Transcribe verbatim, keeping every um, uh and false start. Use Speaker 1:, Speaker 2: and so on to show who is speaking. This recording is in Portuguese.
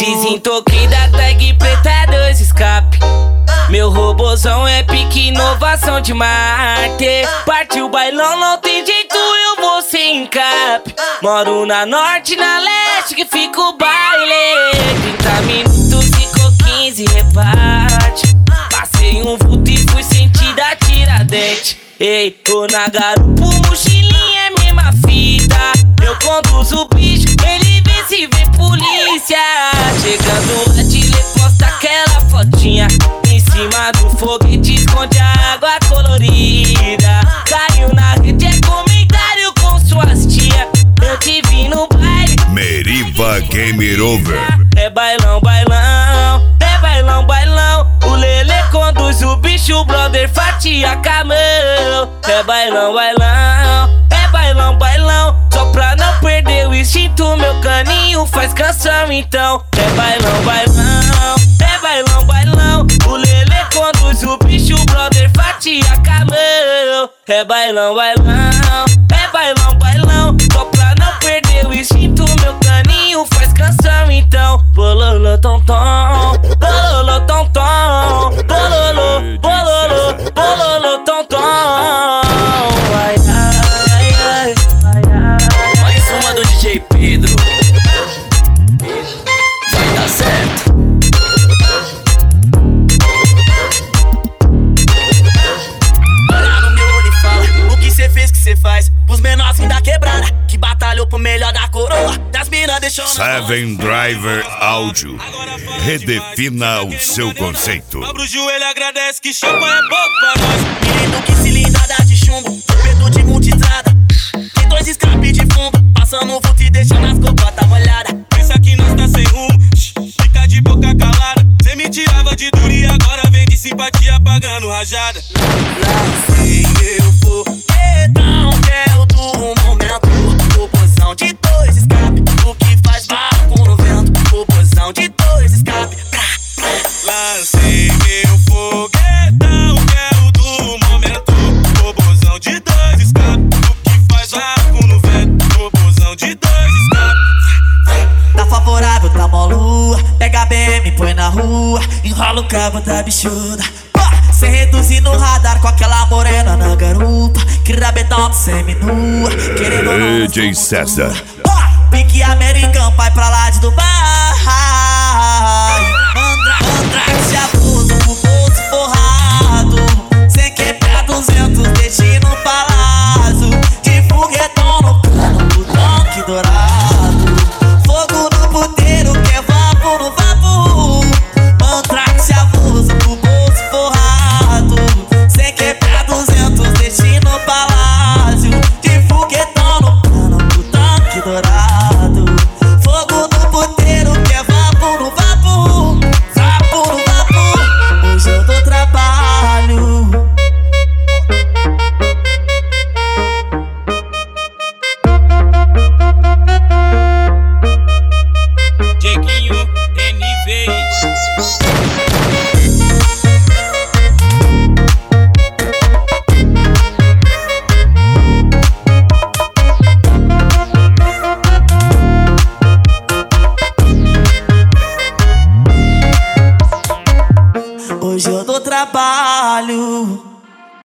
Speaker 1: Desentoquei da tag preta, dois escape. Meu robozão é pique inovação de Marte. Partiu o bailão, não tem jeito, eu vou sem encape. Moro na norte, na leste, que fica o baile. Trinta minutos, ficou quinze, reparte. Passei um vulto e fui sentir a Tiradentes. Ei, tô na garupa, mochilinha é mesma fita. Eu conduzo o bicho, ele vê se vê polícia. Chegando lá, Dile posta aquela fotinha. Em cima do foguete esconde a água colorida. Caiu na rede, é comentário com suas tia. Eu te vi no baile,
Speaker 2: Meriva Game Over.
Speaker 1: É bailão, bailão, é bailão, bailão. O Lele conduz o bicho, o brother fatia camão. É bailão, bailão, é bailão, bailão. Só pra não perder o instinto, meu caninho faz canção então. É bailão, bailão, é bailão, bailão. O Lele conduz o bicho, o brother fatia camão. É bailão, bailão, é bailão, bailão. Só pra não perder o instinto, meu caninho faz canção então. Bololô, tom, tom, bololô, tom, tom, bololô, bololô, bololô, tom, tom. Ai, ai, ai, ai, ai.
Speaker 3: Mais uma do D J Pedro. Vai dar certo. Olha no meu olho e fala o que cê fez, que cê faz. Os menorzinhos da quebrada, que batalhou pro melhor da coroa. Das minas deixou
Speaker 2: Seven Driver Áudio. Redefina o seu conceito.
Speaker 4: Abra o joelho, agradece que chapa é pouco pra nós.
Speaker 3: menino que cilindrada de chumbo, peito de multistrada. Tem dois escape de fundo, passando o vulto e deixando as cocotas molhadas.
Speaker 4: Pensa que nós tá sem rumo, fica de boca calada. Cê me tirava de duro e agora vem de simpatia pagando rajada.
Speaker 3: Lá sei eu vou, então quero do momento. Robozão de dois escape, o que faz vácuo no vento. Robozão de dois escape, pra, pra.
Speaker 4: Lancei meu foguetão, que é o do momento. Robozão de dois escape, o que faz vácuo no vento. Robozão de dois escape.
Speaker 3: Tá favorável, tá mó lua. Pega a B M, põe na rua. Enrola o cabo da bichuda. Cê reduzir no radar com aquela morena na garupa. Que rabetão semi-nua. Querendo ou não,
Speaker 2: D J César.
Speaker 3: Ah, pique americano, pai pra lá de Dubai. Andra, Andrax abuso, o bolso forrado. Sem quebrar duzentos, destino palácio. De foguetão no cano, do tanque dourado. Fogo no puteiro, que é vapo no vapo. Andrax abuso, o bolso forrado. Sem quebrar duzentos, destino palácio. De foguetão no cano, do tanque dourado. Fogo no puteiro, que é vapo no vapo. Vapo no vapo. Hoje eu dou trabalho.
Speaker 4: Dieguinho, N V I.
Speaker 3: Hoje eu dou trabalho.